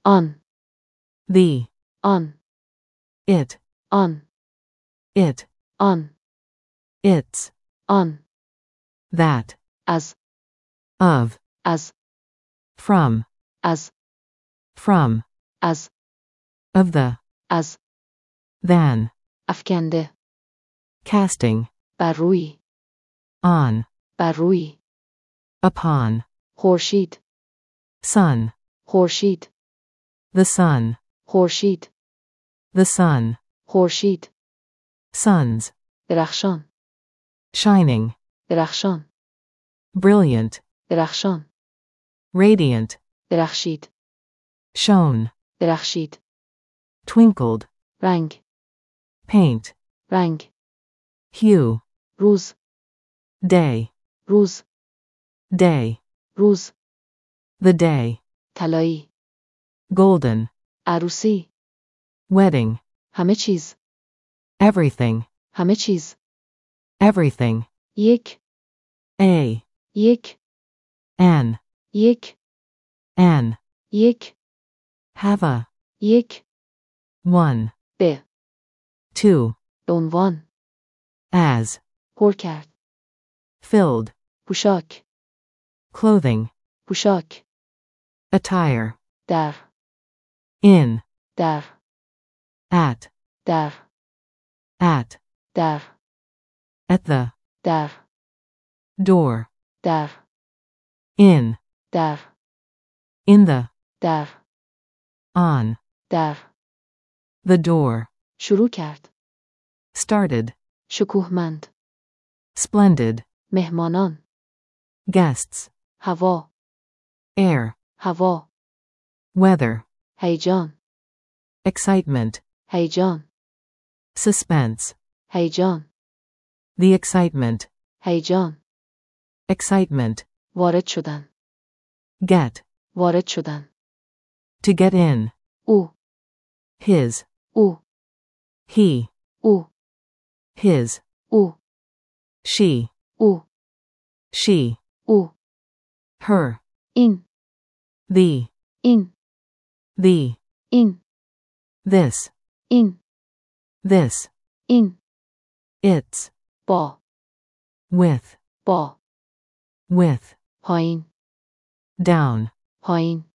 آن. the, آن. it, آن. it, آن. its, آن. that, از. of, از. from, از. from, از. of the, از. than, افکنده. casting, بر روی. on, بر روی. upon, خورشید. sun, خورشید. the sun, خورشید. the sun, خورشید. suns, درخشان. shining, درخشان. brilliant, درخشان. radiant, درخشید. shone, درخشید. twinkled, رنگ. paint, رنگ. hue, روز. day, روز. day, روز. the day, طلایی. golden, عروسی. wedding, همه چیز. everything, همه چیز. everything, یک. a, یک. an, یک. an, یک. have a, یک. one, به. two, به عنوان. as, پر کرد. filled, پوشاک. clothing, پوشاک. attire, در. in, در. at, در. at, در. at the, در. door, در. in, در. in the, در. on, در. the door, شروع کرد. started, شکوهمند. splendid, مهمانان. guests, هوا. air, هوا. weather, هیجان. excitement, هیجان. suspense, هیجان. the excitement, هیجان. excitement, وارد شدن. get, وارد شدن. to get in, او. his, او. he, او. his, او. she, او. she, او. her, این. the, این. the, این. this, این. this, این. its, با. with, با. with, پایین. down, پایین.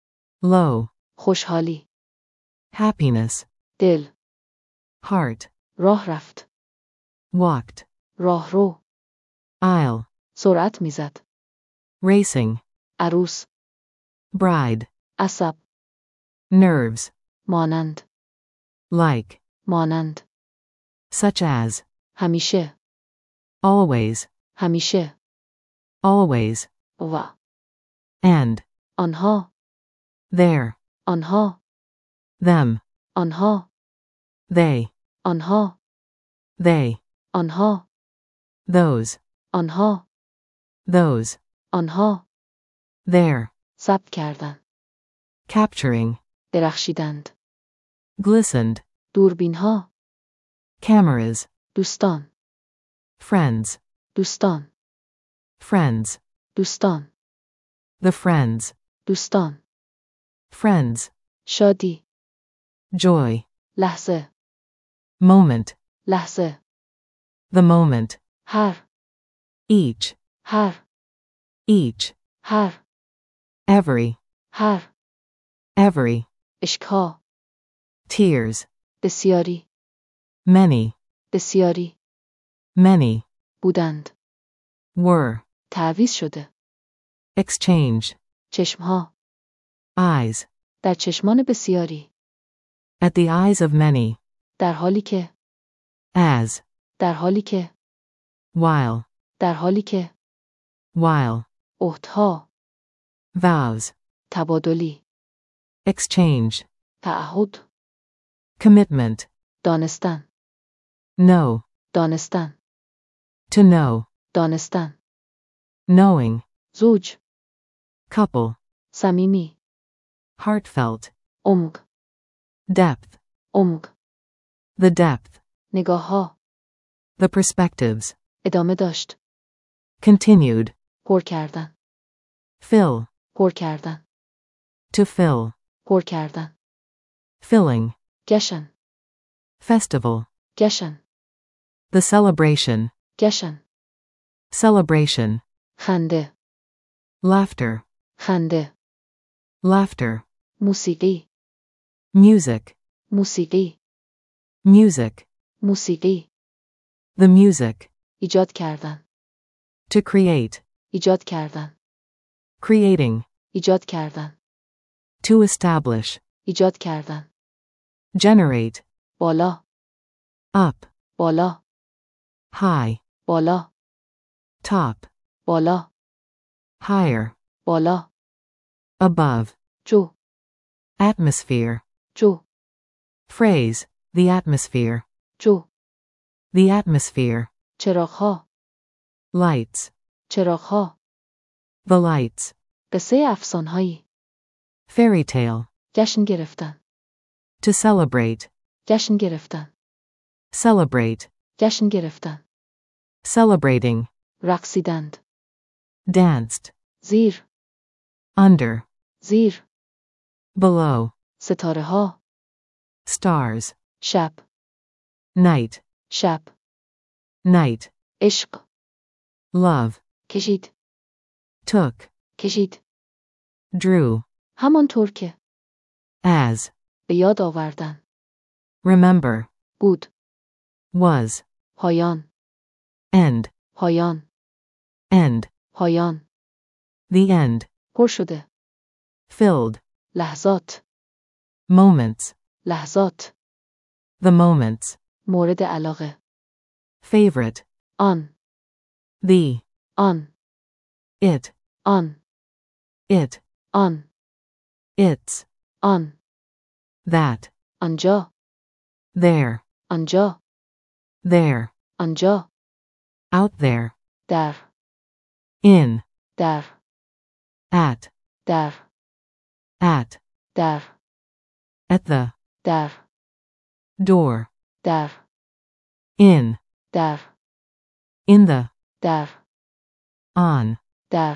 low, خوشحالی. happiness, دل. heart, راه رفت. walked, راه رو. aisle, سرعت میزد. racing, عروس. bride, عصب. nerves, مانند. like, مانند. such as, همیشه. always, همیشه. always, و. and, آنها. there, آنها. them, آنها. they, آنها. they, آنها. those, آنها. those, آنها. there, ثبت کردن. capturing, درخشیدند. glistened, دوربین ها. cameras, دوستان. friends, دوستان. friends, دوستان. the friends, دوستان. friends, شادی. joy, لحظه. moment, لحظه. the moment, هر. each, هر. each, هر. every, هر. every, اشکها. tears, بسیاری. many, بسیاری. many, بودند. were, تعویض شده. exchange, چشمها. eyes, در چشمان بسیاری. at the eyes of many, در حالی که. as, در حالی که. while, در حالی که. while, عهدها. vows, تبادلی. exchange, تعهد. commitment, دانستن. know, دانستن. to know, دانستن. knowing, زوج. couple, صمیمی. heartfelt, عمق. depth, عمق. the depth, نگاهها. the perspectives, ادامه داشت. continued, پر کردن. fill, پر کردن. to fill, پر کردن. filling, جشن. festival, جشن. the celebration, جشن. celebration, خنده. laughter, خنده. laughter, موسیقی. music, موسیقی. music, موسیقی. the music, ایجاد کردن. to create, ایجاد کردن. creating, ایجاد کردن. to establish, ایجاد کردن. generate, بالا. up, بالا. high, بالا. top, بالا. higher, بالا. above, جو. atmosphere, جو. phrase, the atmosphere, جو. the atmosphere, چراغ‌ها. lights, چراغ‌ها. the lights, قصه افسانه‌ای. fairy tale, جشن گرفتن. to celebrate, جشن گرفتن. celebrate, جشن گرفتن. celebrating, رقصیدند. danced, زیر. under, زیر. below, ستاره‌ها. stars, شب. night, شب. night, عشق. love, کشید. took, کشید. drew, همانطور که. as, به یاد آوردن. remember, بود. was, پایان. end, پایان. end, پایان. the end, پر شده. filled, لحظات. moments, لحظات. the moments, مورد علاقه. favorite, آن. the, آن. it, آن. it, آن. its, آن. that, آنجا. there, آنجا. there, آنجا. out there, در. in, در. at, در. at, در. at the, در. door, در. in, در. in the, در. on, در.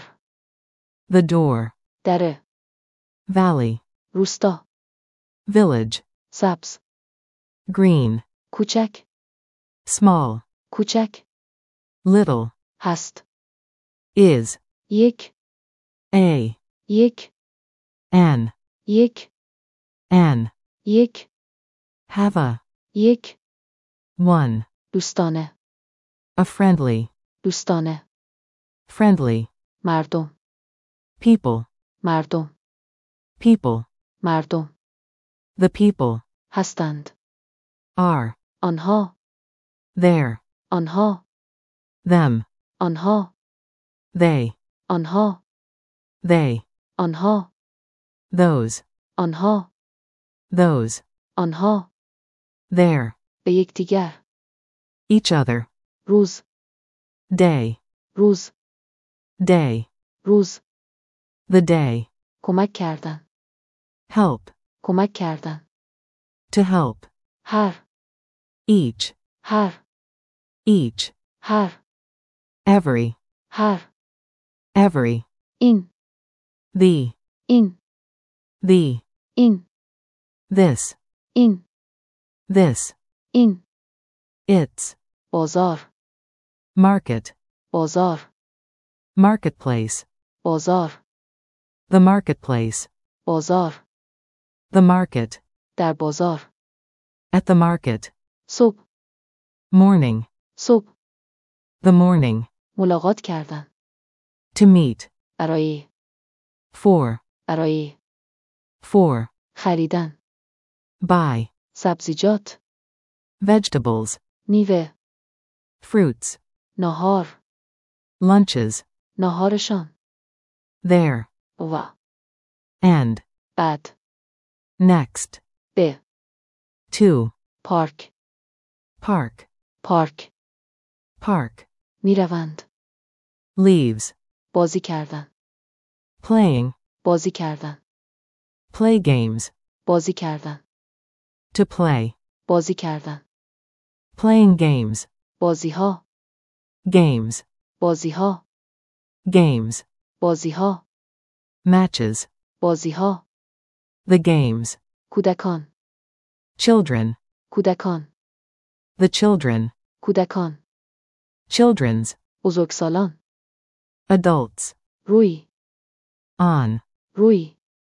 the door, دره. valley, روستا. village, سبز. green, کوچک. small, کوچک. little, هست. is, یک. a, یک. an, یک. an, یک. have a, یک. one, دوستانه. a friendly, دوستانه. friendly, مردم. people, مردم. people, مردم. the people, هستند. are, آنها. there, آنها. them, آنها. they, آنها. they, آنها. those, آنها. those, آنها. there, به یکدیگر. each other, روز. day, روز. day, روز. the day, کمک کردن. help, کمک کردن. to help, هر. each, هر. each, هر. every, هر. every, این. the, این. the, این. this, این. this, این. its, بازار. market, بازار. marketplace, بازار. the marketplace, بازار. the market, در بازار. at the market, صبح. morning, صبح. the morning, ملاقات کردن. to meet, برای. for, برای. for, خریدن. buy, سبزیجات. vegetables, میوه. fruits, ناهار. lunches, ناهارشان. و. and, بعد. next, به. to, پارک. park, پارک. park, میروند. leaves, بازی کردن. playing, بازی کردن. play games, بازی کردن. to play, بازی کردن. playing games, بازی ها. games, بازی ها. games, بازی ها. matches, بازی ها. The games. کودکان. Children. کودکان. The children. کودکان. Children's. بزرگسالان. Adults. روی. On. روی.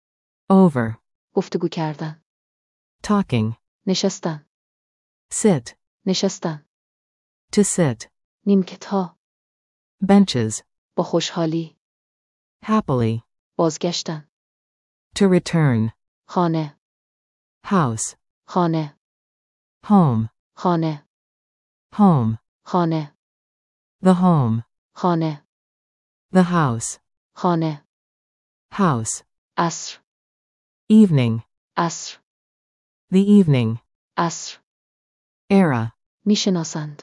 Over. گفتگو کردن. Talking. نشستن. Sit. نشستن. To sit. نیمکت‌ها. Benches. با خوشحالی. Happily. بازگشتن. To return. خانه. House. خانه. Home. خانه. Home. خانه. The home. خانه. The house. خانه. House. عصر. Evening. عصر. The evening. عصر. Era. میشناسند.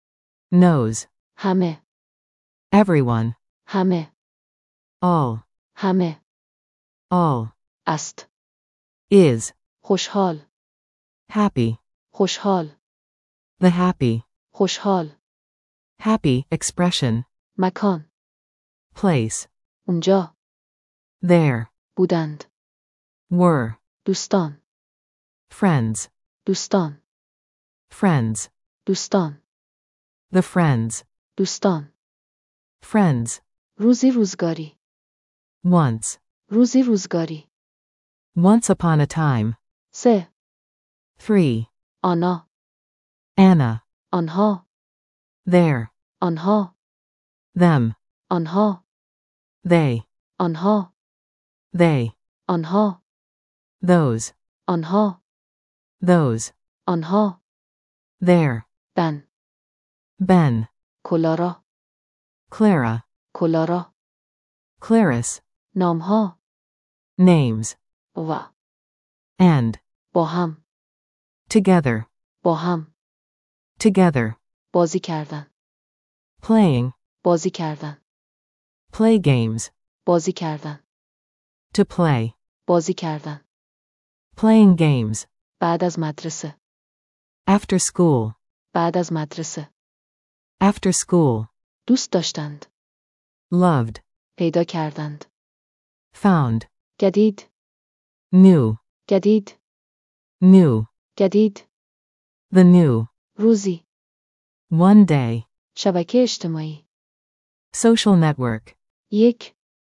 Knows. همه. Everyone. همه. All. همه. All. است. Is. خوشحال. Happy. خوشحال. The happy. خوشحال. Happy expression. مکان. Place. اونجا. There. بودند. Were. دوستان. Friends. دوستان. Friends. دوستان. The friends. دوستان. Friends. روزی روزگاری. Once. روزی روزگاری. Once upon a time. 3. 3. آنا. Anna. آنها. There. آنها. Them. آنها. They. آنها. They. آنها. Those. آنها. Those. آنها. There. بن. Ben. کلارا. Clara. کلارا. Clarice. نامها. Names. و. And. با هم. Together. با هم. Together. بازی کردن. Playing. بازی کردن. Play games. بازی کردن. To play. بازی کردن. Playing games. بعد از مدرسه. After school. بعد از مدرسه. After school. دوست داشتند. Loved. پیدا کردند. Found. جدید. New. جدید. New. جدید. The new. روزی. One day. شبکه اجتماعی. Social network. یک.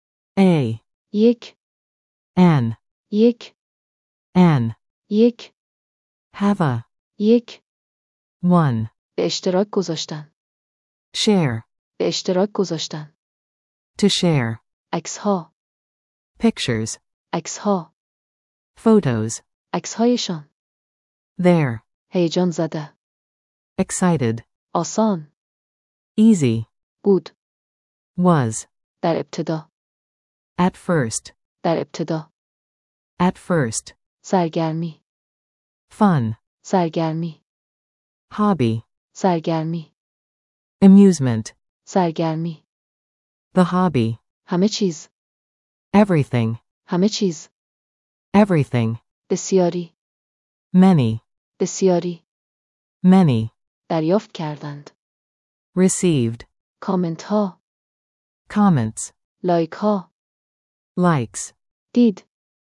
A. یک. An. یک. An. یک. Have a. یک. One. به اشتراک گذاشتن. Share. به اشتراک گذاشتن. To share. عکس‌ها. Pictures. عکس‌ها. Photos. عکس‌هایشان. There. هیجان زده. Excited. آسان. Easy. بود. Was. در ابتدا. At first. در ابتدا. At first. سرگرمی. Fun. سرگرمی. Hobby. سرگرمی. Amusement. سرگرمی. The hobby. همه چیز. Everything. همه چیز. Everything. بسیاری. Many. بسیاری. Many. دریافت کردند. Received. کامنت ها. Comments. لایک ها. Likes. دید.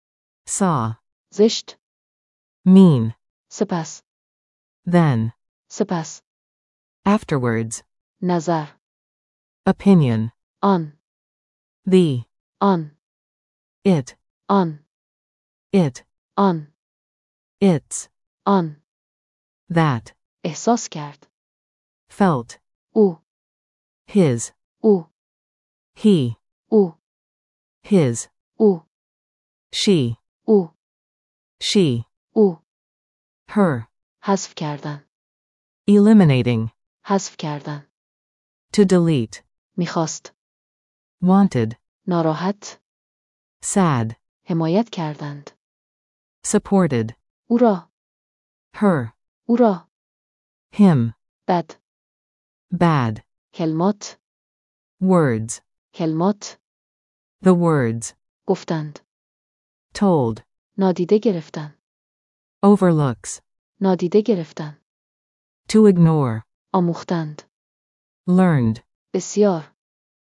Saw. زشت. Mean. سپس. Then. سپس. Afterwards. نظر. Opinion. آن. The. آن. It. آن. It. آن. It's. آن. That. احساس کرد. Felt. او. His. او. He. او. His. او. She. او. She. او. Her. حذف کردن. Eliminating. حذف کردن. To delete. میخواست. Wanted. ناراحت. Sad. حمایت کردند. Supported. او را. Her. او را. Him. بد. Bad. کلمات. Words. کلمات. The words. گفتند. Told. نادیده گرفتن. Overlooks. نادیده گرفتن. To ignore. آموختند. Learned. بسیار.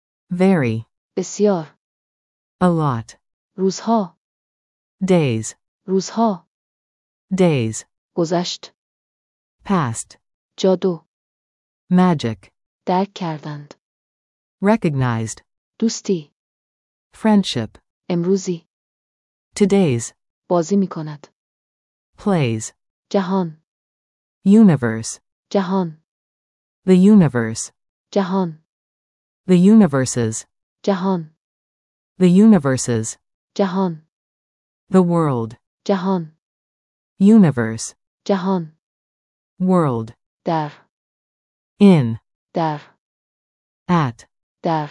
Very. بسیار. A lot. روزها. Days. روزها. days, گذشت. past, جادو. magic, درک کردند. recognized, دوستی. friendship, امروزی. today's, بازی می کند. plays, جهان. universe, جهان. the universe, جهان. the universes, جهان. the universes, جهان. the world, جهان. universe, جهان. world, در. in, در. at, در.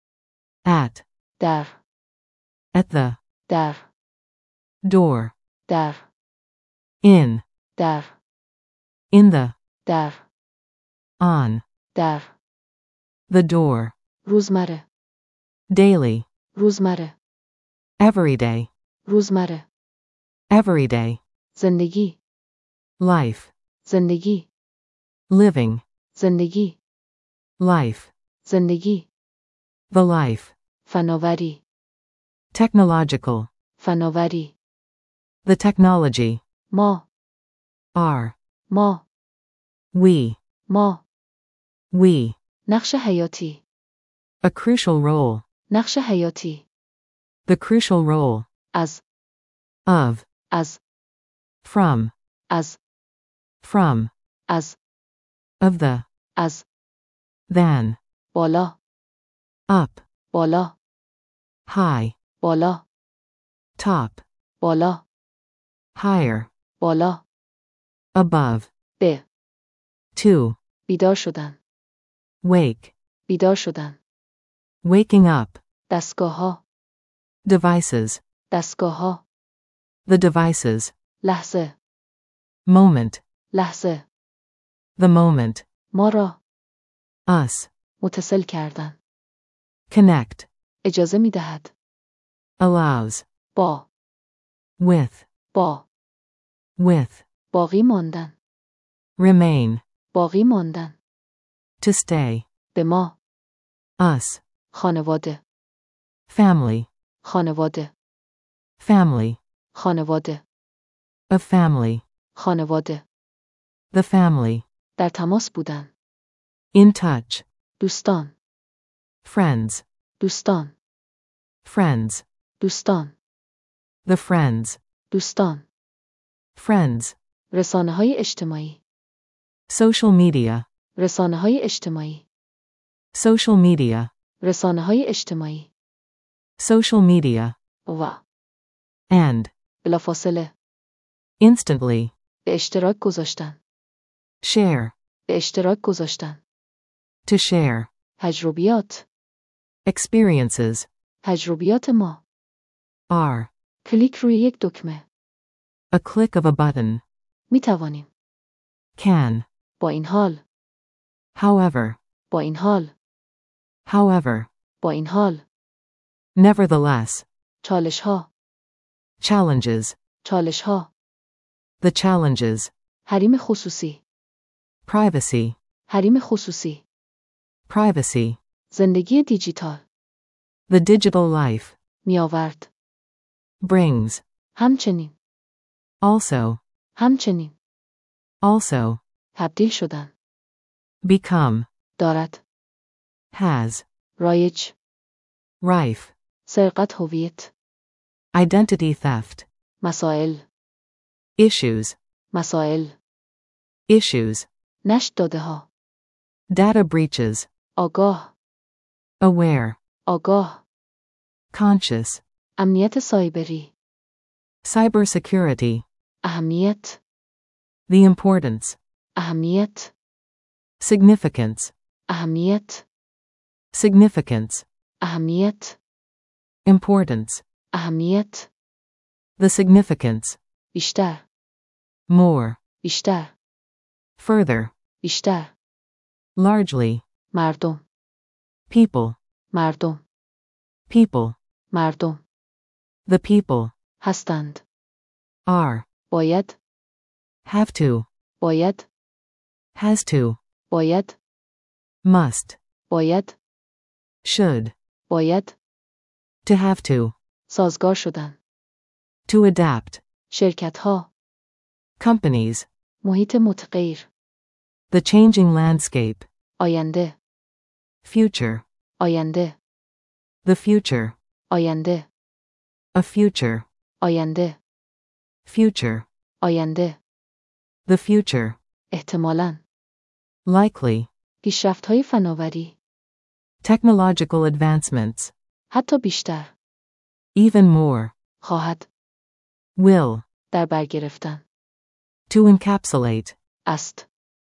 در. at the, در. door, در. in, در. the, در. on, در. the door, روزمره. daily, روزمره. everyday, روزمره. everyday, زندگی. life, زندگی. living, زندگی. life, زندگی. the life, فناوری. technological, فناوری. the technology, ما. are, ما. we, نقش حیاتی. a crucial role, نقش حیاتی. the crucial role, از. of, از. from, از. از. of the, از. than, بالا. up, بالا. high, بالا. top, بالا. higher, بالا. above, به. to, بیدار شدن. wake, بیدار شدن. waking up, دستگاه ها. devices, دستگاه ها. the devices, لحظه. moment, لحظه. the moment, ما را. us, متصل کردن. connect, اجازه می دهد. allows, با. with, با. باقی ماندن. remain, باقی ماندن. to stay, به ما. us, خانواده. family, خانواده. خانواده. of family, خانواده. the family, در تماس بودن. in touch, دوستان. friends, دوستان. دوستان. the friends, دوستان. رسانه‌های اجتماعی. social media, رسانه‌های اجتماعی. social media, رسانه‌های اجتماعی. social media, و. and, بلافاصله. instantly, به اشتراک گذاشتن. share, به اشتراک گذاشتن. to share, تجربیات. experiences, تجربیات ما. are, کلیک روی یک دکمه. a click of a button, می توانیم. can, با این حال. however, با این حال. با این حال. nevertheless, چالش ها. challenges, چالش ها. the challenges, حریم خصوصی. privacy, حریم خصوصی. زندگی دیجیتال. the digital life, می آورد. brings, همچنین. همچنین. also, تبدیل شدن. become, دارد. has, رایج. rife, سرقت هویت. identity theft, مسائل. issues, نشت داده ها. data breaches, آگاه. aware, آگاه. conscious, امنیت سایبری. cybersecurity, اهمیت. the importance, اهمیت. significance, اهمیت. اهمیت. importance, اهمیت. the significance, بیشتر. more, بیشتر. further, بیشتر. largely, مردم. people, مردم. مردم. the people, هستند. are, باید. have to, باید. has to, باید. must, باید. should, باید. to have to, سازگار شدن. to adapt, شرکت‌ها. companies, محیط متغیر. the changing landscape, آینده. future, آینده. the future, آینده. a future, آینده. future, آینده. the future, احتمالاً. likely, پیشرفت‌های فناوری. technological advancements, حتی بیشتر. even more, خواهد. will, در بر گرفتن. to encapsulate, است.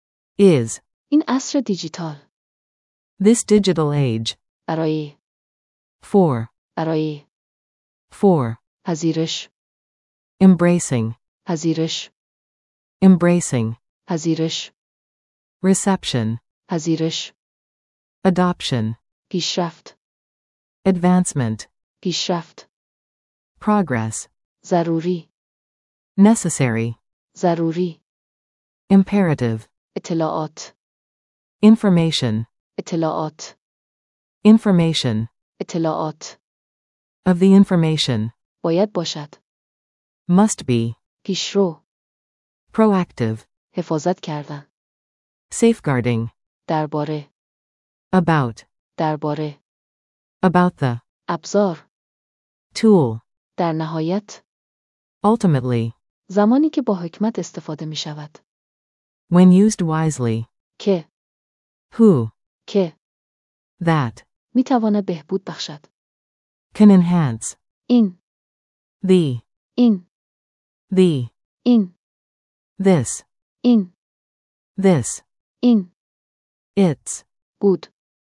is, این عصر دیجیتال. this digital age, برای. for, برای. for, پذیرش. embracing, پذیرش. embracing, پذیرش. reception, پذیرش. adoption, پیشرفت. advancement, پیشرفت. progress, ضروری. necessary, ضروری. imperative, اطلاعات. information, اطلاعات. information, اطلاعات. of the information, باید باشد. must be, پیشرو. proactive, حفاظت کردن. safeguarding, درباره. about, درباره. about the, ابزار. tool, در نهایت. ultimately, زمانی که با حکمت استفاده می شود. when used wisely, که. who, که. that, می تواند بهبود بخشد. can enhance, این. the, این. the, این. this, این. this, این. its, بود.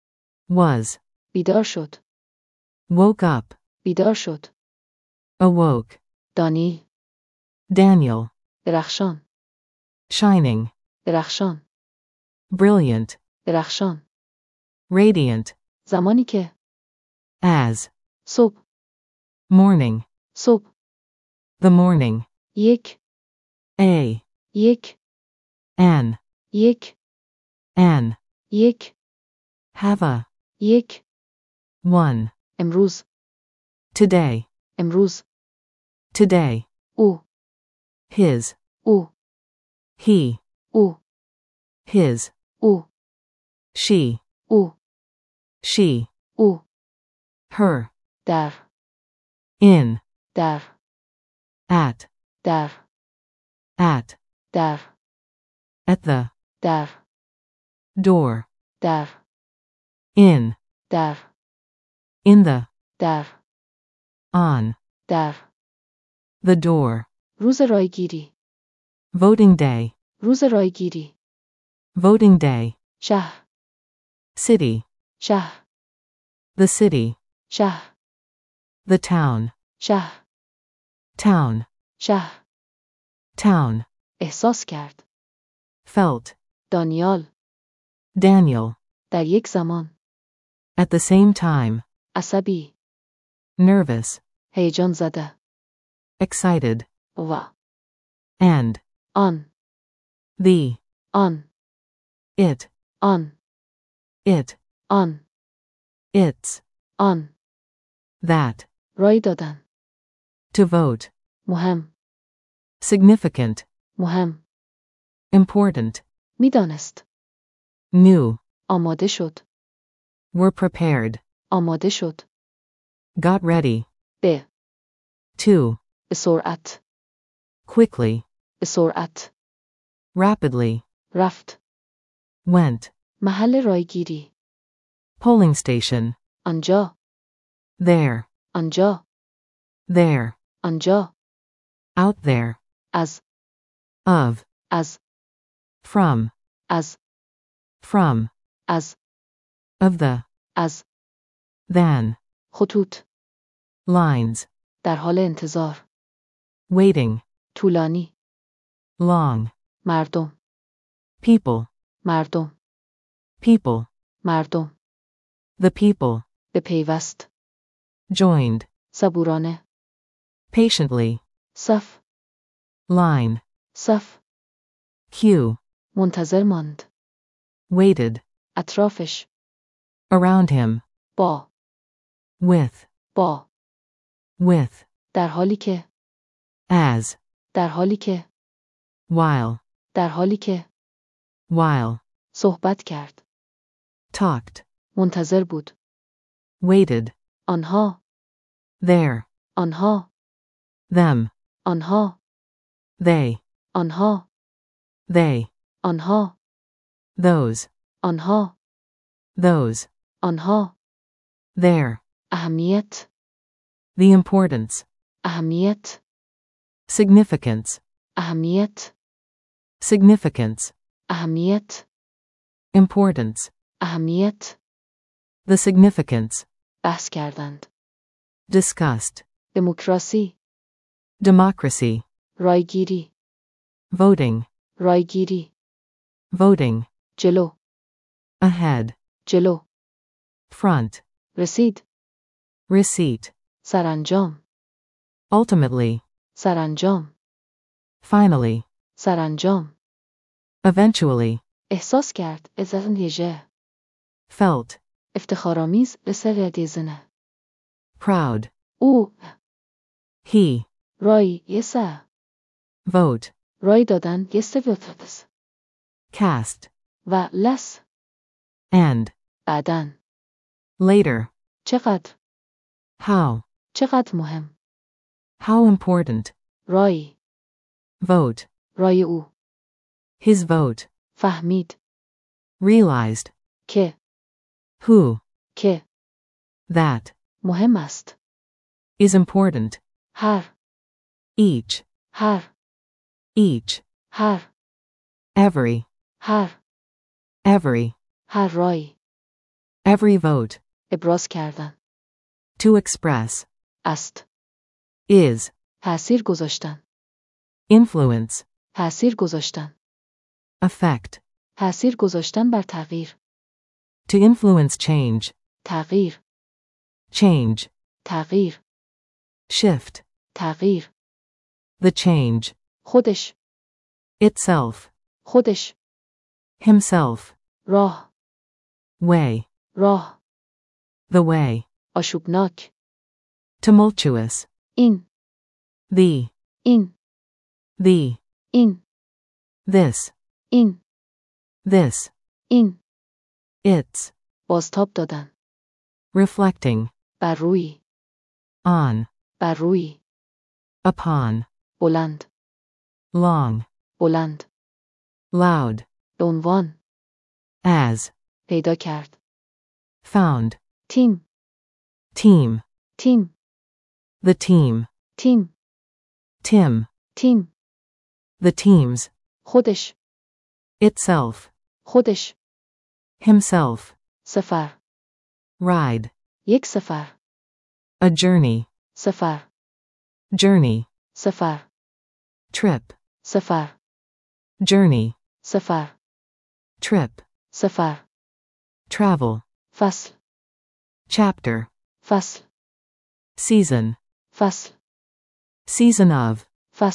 was, بیدار شد. woke up, بیدار شد. awoke, دانیل. Daniel, درخشان. shining, درخشان. brilliant, درخشان. radiant, زمانی که. as, صبح. morning, صبح. the morning, یک. a, یک. an, یک. an, یک. have a, یک. one, امروز. today, امروز. today, او. his, او. he, او. his, او. she, او. she, او. her, در. in, در. at, در. at, در. at the, در. door, در. in, در. in the, در. on, در. the door, روز رایگیری. voting day, روز رایگیری. voting day, شهر. city, شهر. the city, شهر. the town, شهر. town, شهر. town, احساس کرد. felt, دانیال. Daniel, در یک زمان. at the same time, عصبی. nervous, هیجان زده. excited, و. and, آن. the, آن. it, آن. it, آن. its, آن. that, رای دادن. to vote, مهم. significant, مهم. important, میدانست. knew, آماده شد. were prepared, آماده شد. got ready, به. to, به سرعت. quickly, به سرعت. rapidly, رفت. went, محل رایگیری. polling station, آنجا. there, آنجا. there, آنجا. out there, از. of, از. from, از. from, از. of the, از. than, خطوط. lines, در حال انتظار. waiting, طولانی. long, مردم. people, مردم. people, مردم. the people, به پیوست. joined, صبورانه. patiently, صف. line, صف. queue, منتظر ماند. waited, اطرافش. around him, با. with, با. with, در حالی که. as, در حالی که. while, در حالی که. while, صحبت کرد. talked, منتظر بود. waited, آنها. there, آنها. them, آنها. they, آنها. they, آنها. those, آنها. those, آنها. there, اهمیت. the importance, اهمیت. significance, اهمیت. significance, اهمیت. importance, اهمیت. the significance, بحث کردند. discussed, دموکراسی. democracy, رایگیری. voting, رایگیری. voting, جلو. ahead, جلو. front, رسید. receipt, سرانجام. ultimately, سرانجام. finally, سرانجام. eventually, احساس کرد. ازن یجه. felt, افتخارآمیز لسر دیزنه. proud, او. he, رای یسه. vote, رای دادن یسته ویتردس. cast, و لس. and, بعدن. later, چقدر. how, چقدر مهم. how important, رای. vote, رای او. his vote, فهمید. realized, که. who, که. that, مهم است. is important, هر. each, هر. each, هر. every, هر. every, هر رای. every vote, ابراز کردن. to express, است. is, تأثیر گذاشتن. influence, تأثیر گذاشتن. affect, تأثیر گذاشتن بر تغییر. to influence change, تغییر. change, تغییر. shift, تغییر. the change, خودش. itself, خودش. himself, راه. way, راه. the way, آشوبناک. tumultuous, این. the, این. the, این. this, این. this, این. its, بازتاب دادن. reflecting, بر روی. on, بر روی. upon, بلند. long, بلند. loud, به عنوان. as, پیدا کرد. found, تیم. team, تیم. the team, تیم. Tim, تیم. the teams, خودش. itself, خودش. himself, سفر. ride, یک سفر. a journey, سفر. journey, سفر. trip, سفر. journey, سفر. trip, سفر. travel, فصل. chapter, فصل. season, فصل. season of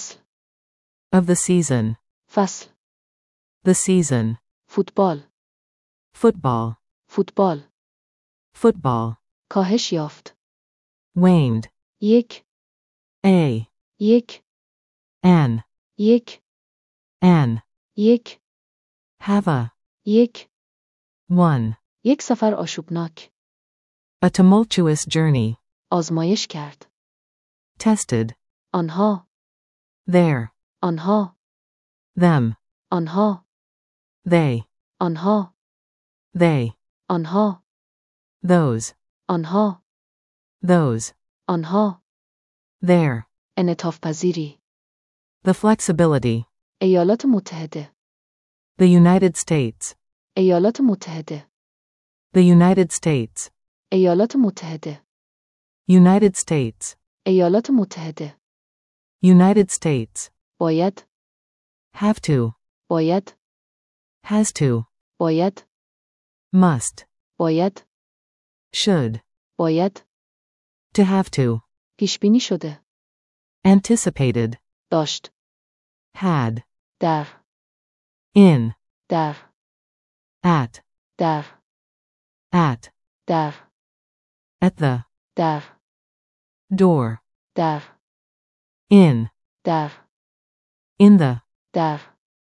فصل. the season, فصل. the season, فوتبال. football, فوتبال. football, کاهش یافت. waned, یک. a, یک. an, یک. an, یک. have a, یک. one, یک سفر آشوبناک. a tumultuous journey, آزمایش کرد. tested, آنها. there, آنها. them, آنها. they, آنها. they, آنها. those, آنها. those, آنها. there, انعطاف پذیری. the flexibility, ایالات متحده. the United States, ایالات متحده. the United States, ایالات متحده. United States, ایالات متحده. United States, باید. have to, باید. has to, باید. must, باید. should, باید. to have to, پیش بینی شده. anticipated, داشت. had, در. in, در. at, در. at, در. at the, در. door, در. in, در. In the. در.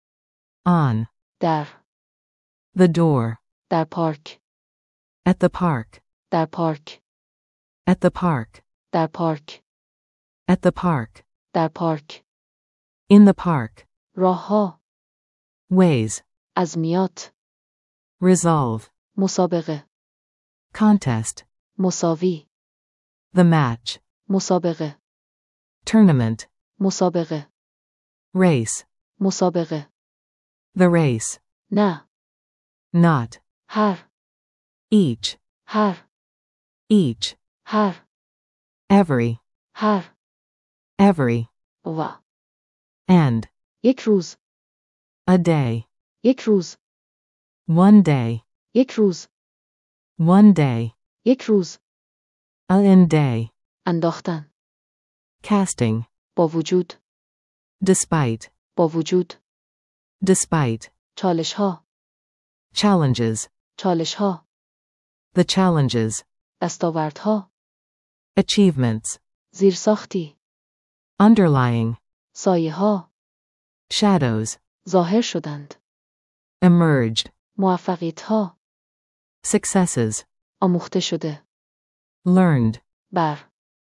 On. در. The door. در پارک. At the park. در پارک. At the park. در پارک. At the park. در پارک. In the park. راهها. Ways. عزمیات. Resolve. مسابقه. Contest. مساوی. The match. مسابقه. Tournament. مسابقه. Race. مسابقه. The race. نه. Not. هر. Each. هر. Each. هر. Every. هر. Every. و. And. یک روز. A day. یک روز. One day. یک روز. One day. یک روز. In day. انداختن. Casting. با وجود. Despite. با وجود. Despite. چالش ها. Challenges. چالش ها. The challenges. دستاوردها. Achievements. زیرساختی. Underlying. سایه ها. Shadows. ظاهر شدند. Emerged. موفقیت ها. Successes. آموخته شده. Learned. بر.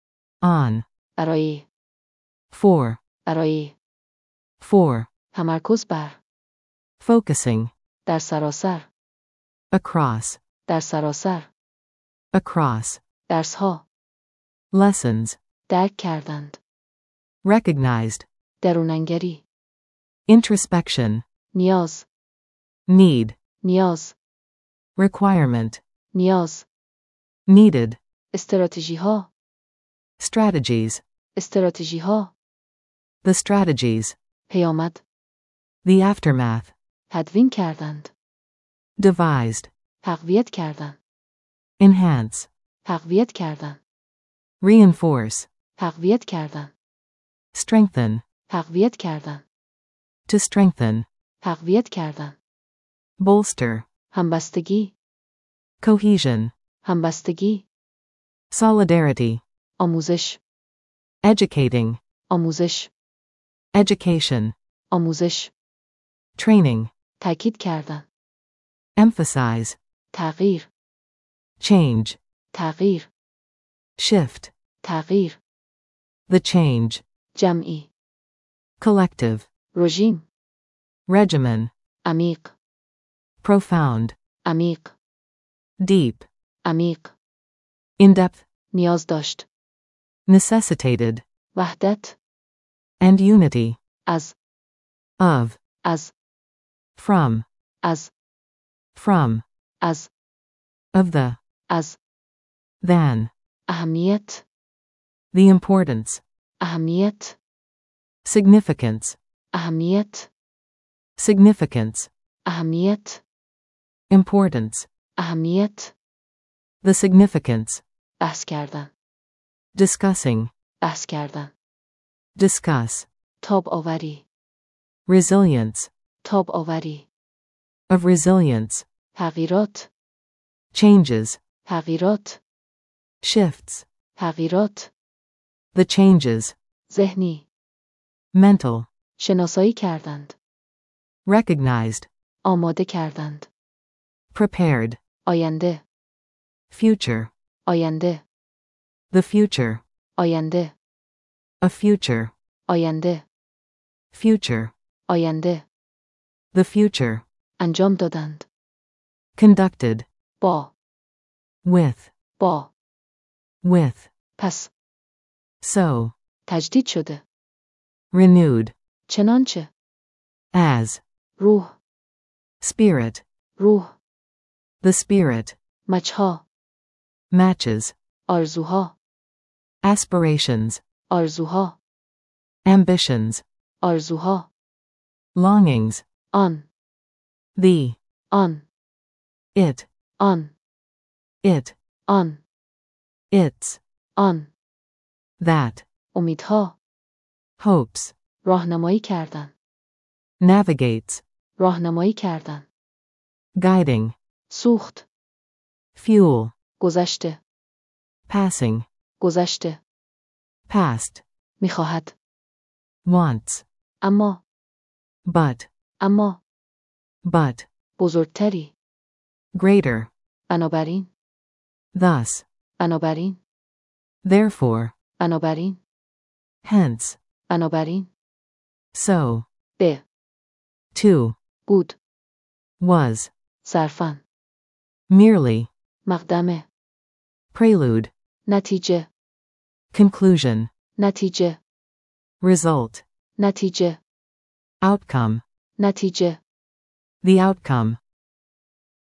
On. برای. For. برای. For. تمرکز بر. Focusing. در سراسر. Across. در سراسر. Across. درس ها. Lessons. درک کردند. Recognized. دروننگری. Introspection. نیاز. Need. نیاز. Requirement. نیاز. Needed. استراتژی ها. Strategies. استراتژی ها. The strategies. پیامد. The aftermath. تدوین کردند. Devised. تقویت کردند. Enhance. تقویت کردند. Reinforce. تقویت کردند. Strengthen. تقویت کردند. To strengthen. تقویت کردند. Bolster. همبستگی. Cohesion. همبستگی. Solidarity. آموزش. Educating. آموزش. Education. آموزش. Training. تاکید کردن. Emphasize. تغییر. Change. تغییر. Shift. تغییر. The change. جمعی. Collective. رژیم. Regimen. عمیق. Profound. عمیق. Deep. عمیق. In depth. نیاز داشت. Necessitated. وحدت. And unity. از. Of. از. From. از. From. از. Of the. از. Than. اهمیت. The importance. اهمیت. Significance. اهمیت. Significance. اهمیت. Importance. اهمیت. The significance. بحث کردن. Discussing. بحث کردن. Discuss. تاب آوری. Resilience. تاب آوری. Of resilience. تغییرات. Changes. تغییرات. Shifts. تغییرات. The changes. ذهنی. Mental. شناسایی کردند. Recognized. آماده کردند. Prepared. آینده. Future. آینده. The future. آینده. A future. آینده. Future. آینده. The future. انجام دادند. Conducted. با. With. با. With. پس. So. تجدید شده. Renewed. چنانچه. As. روح. Spirit. روح. The spirit. مچها. Matches. آرزوها. Aspirations. آرزوها. Ambitions. آرزوها. Longings. آن. The. آن. It. آن. It. آن. Its. آن. That. امیدها. Hopes. راهنمایی کردن. Navigates. راهنمایی کردن. Guiding. سوخت. Fuel. گذشته. Passing. گذشته. Past. میخواهد. Wants. اما. but, اما but, بزرگتری. greater, بنابراین thus, بنابراین therefore, بنابراین hence, بنابراین so, به to, بود was, صرفاً merely, مقدمه prelude, نتیجه conclusion, نتیجه result, نتیجه outcome, نتیجه the outcome,